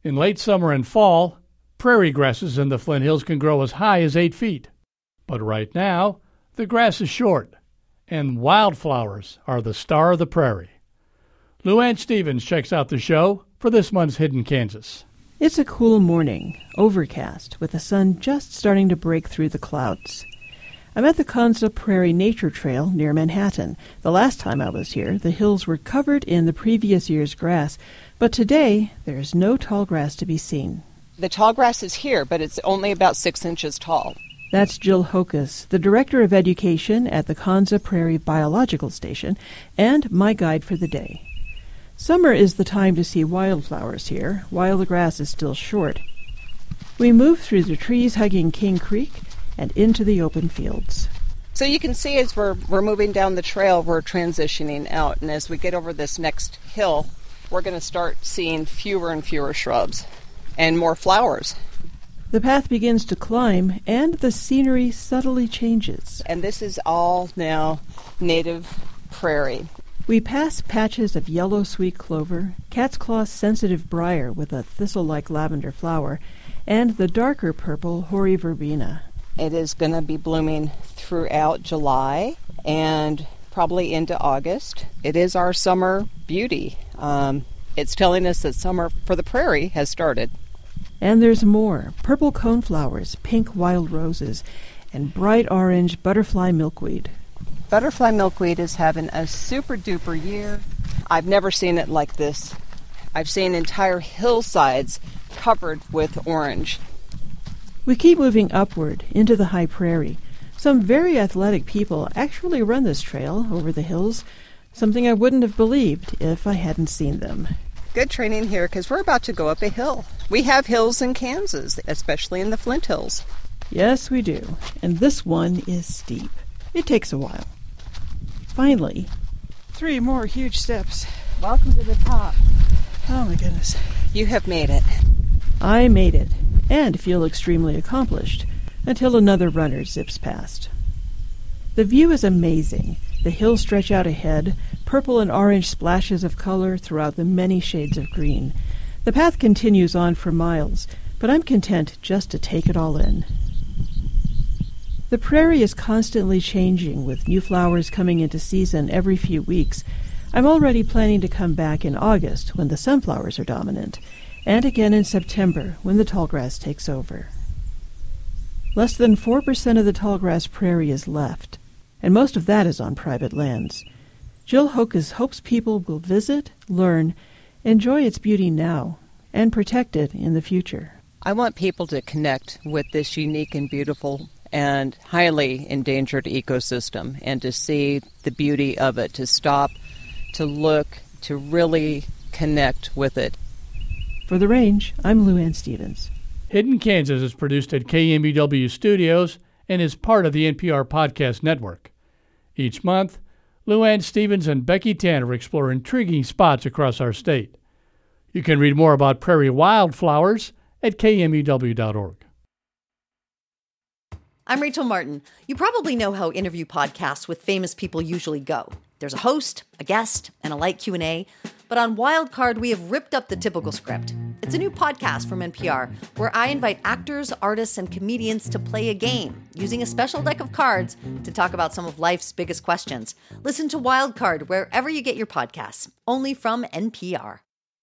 In late summer and fall, prairie grasses in the Flint Hills can grow as high as 8 feet. But right now, the grass is short, and wildflowers are the star of the prairie. Luann Stevens checks out the show for this month's Hidden Kansas. It's a cool morning, overcast, with the sun just starting to break through the clouds. I'm at the Konza Prairie Nature Trail near Manhattan. The last time I was here, the hills were covered in the previous year's grass, but today there's no tall grass to be seen. The tall grass is here, but it's only about 6 inches tall. That's Jill Hokus, the Director of Education at the Konza Prairie Biological Station, and my guide for the day. Summer is the time to see wildflowers here, while the grass is still short. We move through the trees hugging King Creek and into the open fields. So you can see as we're moving down the trail, we're transitioning out. And as we get over this next hill, we're going to start seeing fewer and fewer shrubs and more flowers. The path begins to climb, and the scenery subtly changes. And this is all now native prairie. We pass patches of yellow sweet clover, cat's claw sensitive briar with a thistle-like lavender flower, and the darker purple hoary verbena. It is going to be blooming throughout July and probably into August. It is our summer beauty. It's telling us that summer for the prairie has started. And there's more. Purple coneflowers, pink wild roses, and bright orange butterfly milkweed. Butterfly milkweed is having a super-duper year. I've never seen it like this. I've seen entire hillsides covered with orange. We keep moving upward into the high prairie. Some very athletic people actually run this trail over the hills, something I wouldn't have believed if I hadn't seen them. Good training here because we're about to go up a hill. We have hills in Kansas, especially in the Flint Hills. Yes, we do. And this one is steep. It takes a while. Finally, 3 more huge steps. Welcome to the top. Oh my goodness. You have made it. I made it, and feel extremely accomplished, until another runner zips past. The view is amazing. The hills stretch out ahead, purple and orange splashes of color throughout the many shades of green. The path continues on for miles, but I'm content just to take it all in. The prairie is constantly changing, with new flowers coming into season every few weeks. I'm already planning to come back in August, when the sunflowers are dominant, and again in September, when the tallgrass takes over. Less than 4% of the tallgrass prairie is left, and most of that is on private lands. Jill Hokus hopes people will visit, learn, enjoy its beauty now, and protect it in the future. I want people to connect with this unique and beautiful and highly endangered ecosystem and to see the beauty of it, to stop, to look, to really connect with it. For The Range, I'm Luann Stevens. Hidden Kansas is produced at KMUW Studios and is part of the NPR Podcast Network. Each month, Luann Stevens and Becky Tanner explore intriguing spots across our state. You can read more about prairie wildflowers at kmuw.org. I'm Rachel Martin. You probably know how interview podcasts with famous people usually go. There's a host, a guest, and a light Q&A. But on Wildcard, we have ripped up the typical script. It's a new podcast from NPR where I invite actors, artists, and comedians to play a game using a special deck of cards to talk about some of life's biggest questions. Listen to Wildcard wherever you get your podcasts, only from NPR.